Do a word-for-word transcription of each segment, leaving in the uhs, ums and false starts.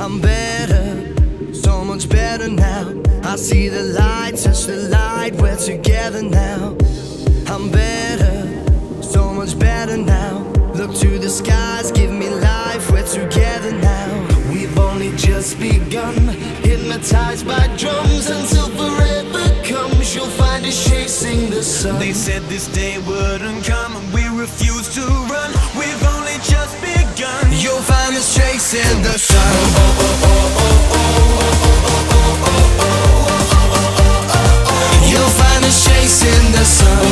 I'm better, so much better now. I see the light, touch the light, we're together now. I'm better, so much better now. Look to the skies, give me life, we're together now. We've only just begun, hypnotized by drums. Until forever comes, you'll find us chasing the sun. They said this day wouldn't come, and we refuse to run. We've only just begun. You'll find us chasing the sun. You'll find us chasing the sun.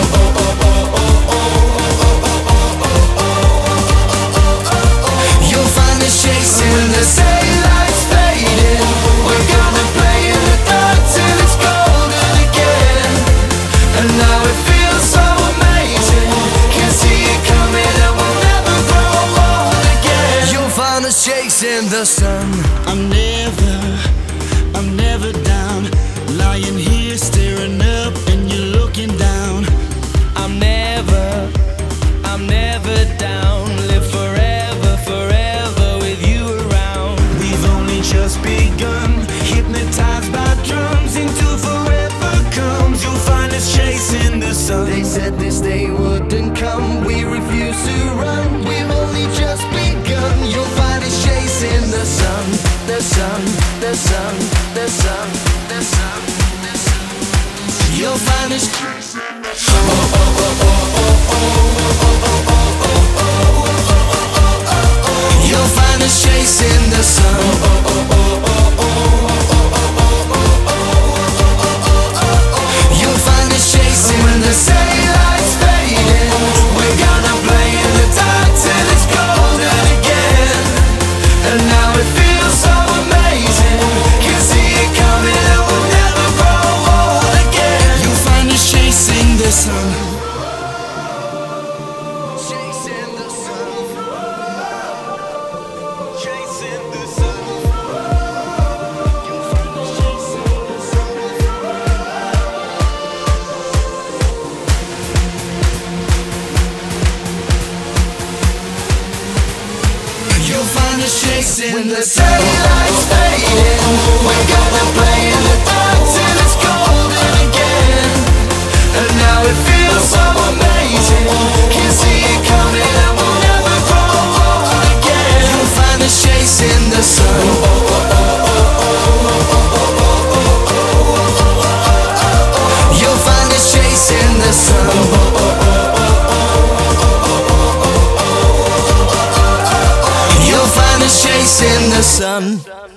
You'll find us chasing when the daylight's fading. We're gonna play in the dark till it's golden again. And now it feels so amazing. Can see it coming and we'll never grow old again. You'll find us chasing the sun. I'm never, I'm never down. Lying here staring up and you're looking down. I'm never, I'm never down. Live forever, forever with you around. We've only just begun, hypnotized by drums. Until forever comes, you'll find us chasing the sun. They said this day wouldn't come, we refuse to run. We've only just begun. You'll find us chasing the sun, the sun, the sun, the sun, the sun, the sun. You'll find us chasing the sun. Oh, oh, oh, oh, oh, oh, oh, oh, oh, oh, oh. You'll find us chasing the sun. Oh, oh, oh, oh, oh, oh, oh. You'll find us chasing when the daylight's fading. We're gonna play in the dark till it's golden again. And now it feels so amazing. Can see it coming and we'll never grow old again. You'll find us chasing the sun. Chasing the sun. Chasing the sun. You'll find us chasing the sun. You'll find us chasing when the daylight's fading. We're gonna play in the dark till it's golden again. And now it feels so amazing. Can see it coming and we'll never grow old again. You'll find us chasing the sun. You'll find us chasing the sun. You'll find us chasing the sun.